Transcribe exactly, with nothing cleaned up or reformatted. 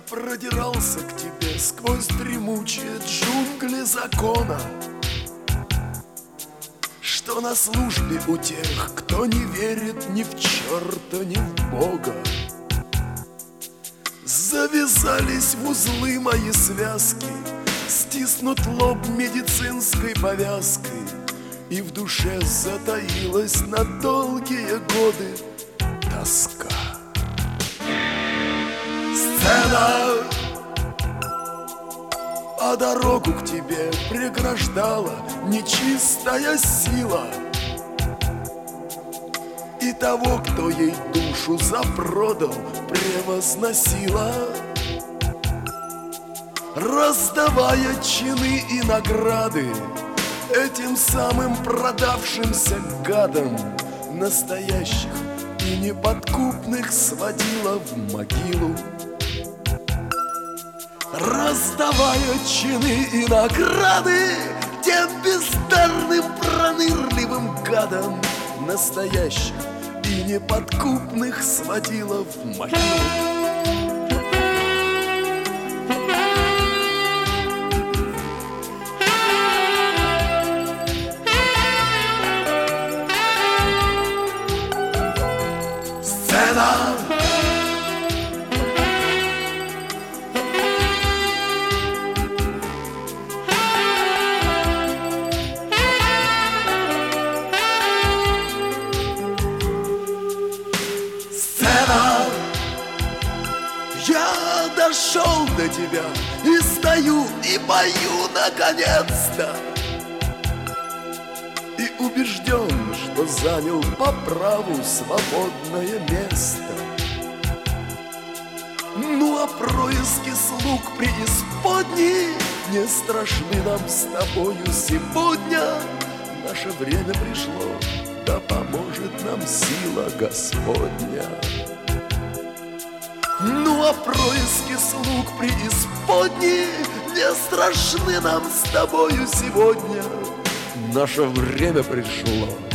продирался к тебе сквозь дремучие джунгли закона, что на службе у тех, кто не верит ни в черта, ни в Бога. Завязались в узлы мои связки, стиснут лоб медицинской повязкой, и в душе затаилась на долгие годы тоска. Сцена, а дорогу к тебе преграждала нечистая сила, и того, кто ей душу запродал, превозносила, раздавая чины и награды этим самым продавшимся гадам, настоящих и неподкупных сводила в могилу. Раздавая чины и награды тем бездарным пронырливым гадам, настоящих и неподкупных сводила в могилу. Сцена, я дошел до тебя и стою, и пою наконец-то, и убежден, что занял по праву свободное место. Ну а происки слуг преисподней не страшны нам с тобою сегодня. Наше время пришло, да поможет нам сила Господня. Ну а происки слуг преисподней не страшны нам с тобою сегодня. Наше время пришло,